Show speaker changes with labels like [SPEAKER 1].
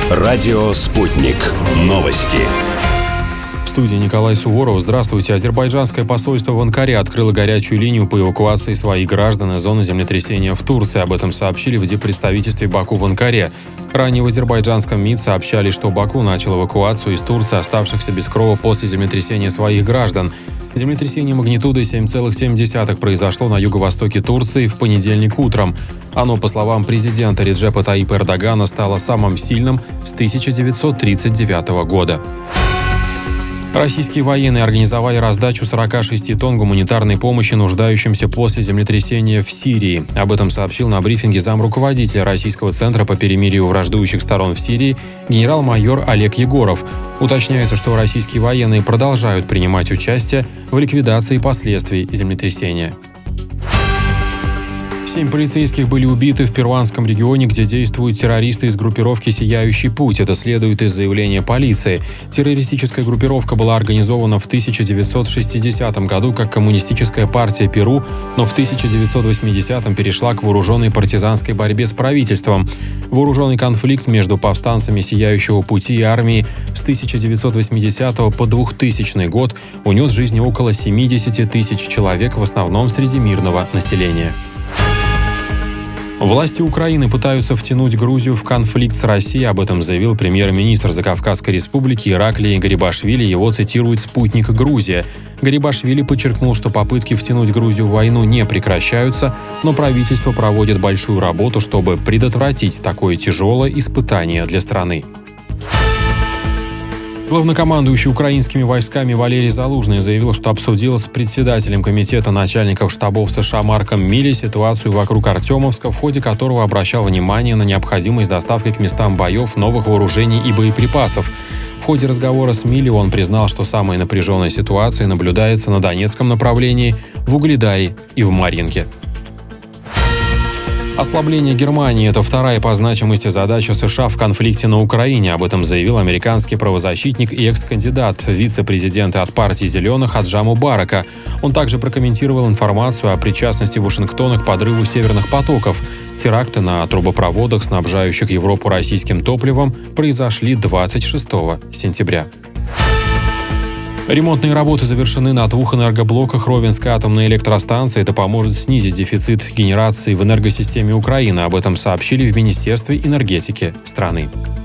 [SPEAKER 1] Радио «Спутник». Новости.
[SPEAKER 2] В студии Николай Суворов. Здравствуйте. Азербайджанское посольство в Анкаре открыло горячую линию по эвакуации своих граждан из зоны землетрясения в Турции. Об этом сообщили в диппредставительстве Баку в Анкаре. Ранее в азербайджанском МИД сообщали, что Баку начал эвакуацию из Турции оставшихся без крова после землетрясения своих граждан. Землетрясение магнитудой 7,7 произошло на юго-востоке Турции в понедельник утром. Оно, по словам президента Реджепа Таипа Эрдогана, стало самым сильным с 1939 года. Российские военные организовали раздачу 46 тонн гуманитарной помощи нуждающимся после землетрясения в Сирии. Об этом сообщил на брифинге замруководителя Российского центра по перемирию враждующих сторон в Сирии генерал-майор Олег Егоров. Уточняется, что российские военные продолжают принимать участие в ликвидации последствий землетрясения. 7 полицейских были убиты в перуанском регионе, где действуют террористы из группировки «Сияющий путь». Это следует из заявления полиции. Террористическая группировка была организована в 1960 году как Коммунистическая партия Перу, но в 1980-м перешла к вооруженной партизанской борьбе с правительством. Вооруженный конфликт между повстанцами «Сияющего пути» и армией с 1980 по 2000 год унес жизни около 70 тысяч человек, в основном среди мирного населения. Власти Украины пытаются втянуть Грузию в конфликт с Россией. Об этом заявил премьер-министр Закавказской республики Ираклий Гарибашвили. Его цитирует спутник «Грузия». Гарибашвили подчеркнул, что попытки втянуть Грузию в войну не прекращаются, но правительство проводит большую работу, чтобы предотвратить такое тяжелое испытание для страны. Главнокомандующий украинскими войсками Валерий Залужный заявил, что обсудил с председателем комитета начальников штабов США Марком Милли ситуацию вокруг Артемовска, в ходе которого обращал внимание на необходимость доставки к местам боев новых вооружений и боеприпасов. В ходе разговора с Милли он признал, что самая напряженная ситуация наблюдается на Донецком направлении, в Угледаре и в Марьинке. Ослабление Германии – это вторая по значимости задача США в конфликте на Украине. Об этом заявил американский правозащитник и экс-кандидат вице-президента от партии «Зеленых» Аджа Мубарака. Он также прокомментировал информацию о причастности Вашингтона к подрыву северных потоков. Теракты на трубопроводах, снабжающих Европу российским топливом, произошли 26 сентября. Ремонтные работы завершены на 2 энергоблоках Ровенской атомной электростанции. Это поможет снизить дефицит генерации в энергосистеме Украины. Об этом сообщили в Министерстве энергетики страны.